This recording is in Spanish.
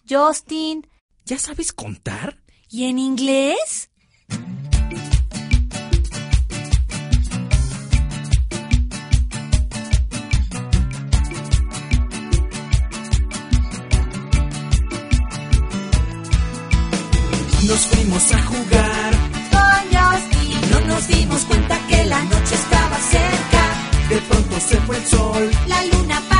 Justin. ¿Ya sabes contar? ¿Y en inglés? Nos fuimos a jugar Con Justin. no nos dimos cuenta que la noche estaba cerca. De pronto se fue el sol. La luna